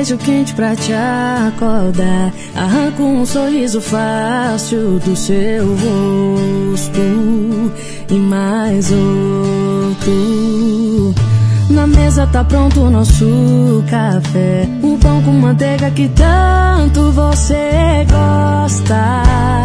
beijo quente pra te acordar. Arranco um sorriso fácil do seu rosto e mais outro. Na mesa tá pronto o nosso café, o pão com manteiga que tanto você gosta.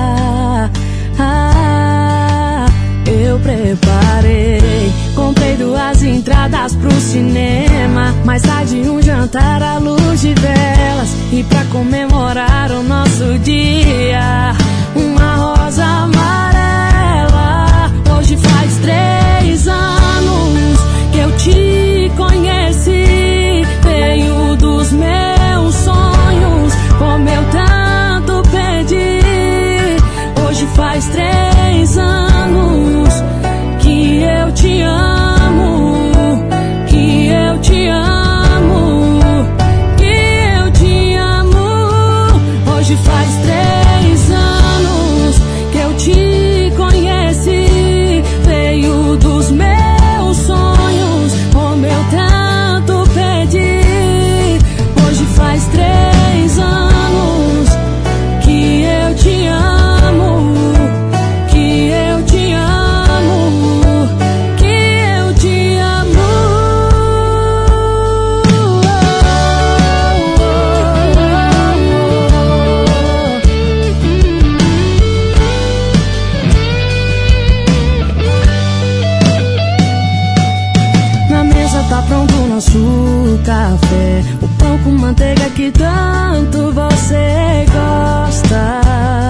Eu preparei, comprei 2 entradas pro cinema, mais tarde um jantar à luz de velas. E pra comemorar o nosso dia, uma rosa amarela. Hoje faz 3 anos que eu te conheci, veio dos meus sonhos, como eu tanto pedi. Hoje faz 3 anos que eu te amo, que eu te amo, que eu te amo. Hoje faz 3 anos que eu te conheci, veio dos meus sonhos, como eu tanto pedi. Hoje faz 3 anos que eu te amo, que eu te amo, que eu te amo. Na mesa tá pronto o nosso café, o pão com manteiga que tanto você gosta.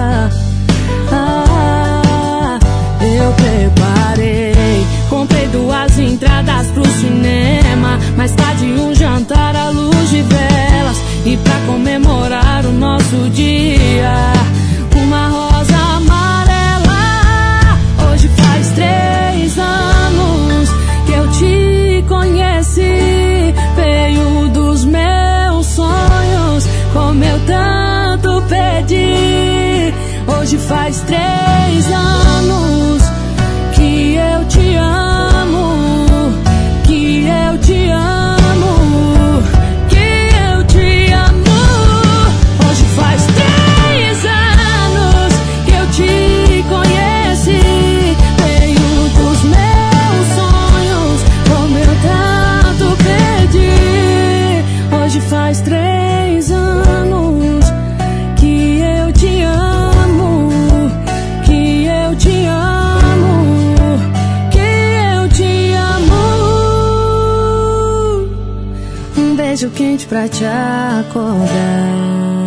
Eu preparei, comprei 2 entradas pro cinema, mais tarde um jantar à luz de velas. E pra comemorar o nosso dia, uma rosa amarela. Hoje faz 3 anos que eu te conheci, veio dos meus sonhos, como eu tanto pedi. Hoje faz 3 anos que eu te amo, que eu te amo, que eu te amo. Hoje faz 3 anos que eu te conheci, veio dos meus sonhos, como eu tanto pedi. Hoje faz 3 anos que eu te amo, que eu te amo, que eu te amo. Um beijo quente pra te acordar.